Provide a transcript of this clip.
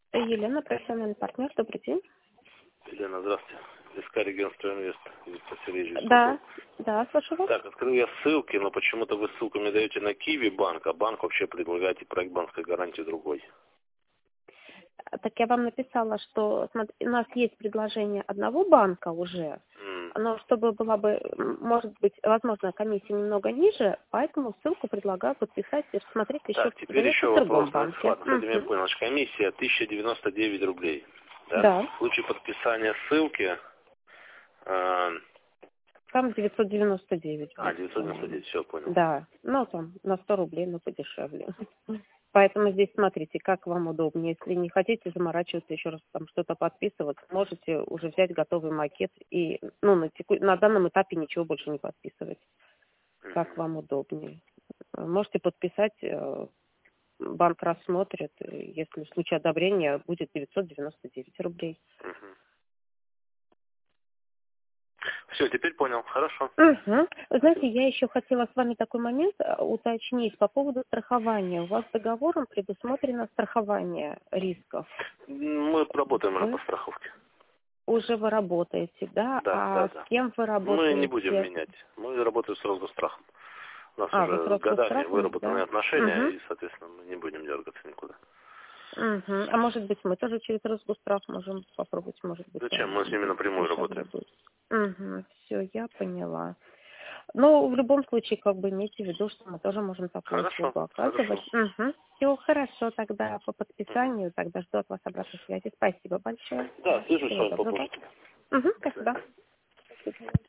Елена, профессиональный партнер. Добрый день. Елена, здравствуйте. Искали агентство Инвест. Виктор Сергеевич. Да, слушаю вас. Так, открыл я ссылки, но почему-то вы ссылку мне даете на Киви банк, а банк вообще предлагаете проект банковской гарантии другой. Так я вам написала, что у нас есть предложение одного банка уже, но чтобы была бы, может быть, возможно, комиссия немного ниже, поэтому ссылку предлагаю подписать и посмотреть еще Так, теперь еще в другом вопрос. банке. Ладно, с этим я понял. Значит, комиссия 1099 рублей. Да? Да. В случае подписания ссылки... Там 999. 999, все, понял. Да, ну там на 100 рублей, но подешевле. Поэтому здесь смотрите, как вам удобнее. Если не хотите заморачиваться еще раз там что-то подписывать, можете уже взять готовый макет и на данном этапе ничего больше не подписывать. Как вам удобнее. Можете подписать, банк рассмотрит, если в случае одобрения будет 999 рублей. Все, теперь понял. Хорошо. Вы знаете, я еще хотела с вами такой момент уточнить по поводу страхования. У вас договором предусмотрено страхование рисков. Мы работаем уже по страховке. Уже вы работаете, да? Да. С кем вы работаете? Мы не будем менять. Мы работаем с Росгосстрахом. У нас вы с уже с годами Росгосстрахом, выработаны да? отношения, и, соответственно, мы не будем дергаться никуда. А может быть, мы тоже через Росгосстрах можем попробовать, может быть, Зачем? Мы с ними напрямую дешевле работаем. будет. Все, я поняла. Но в любом случае, имейте в виду, что мы тоже можем такую услугу оказывать. Все хорошо, тогда по подписанию, тогда жду от вас обратной связи. Спасибо большое. Да, свяжусь с Всего вами доброго. попозже. Спасибо.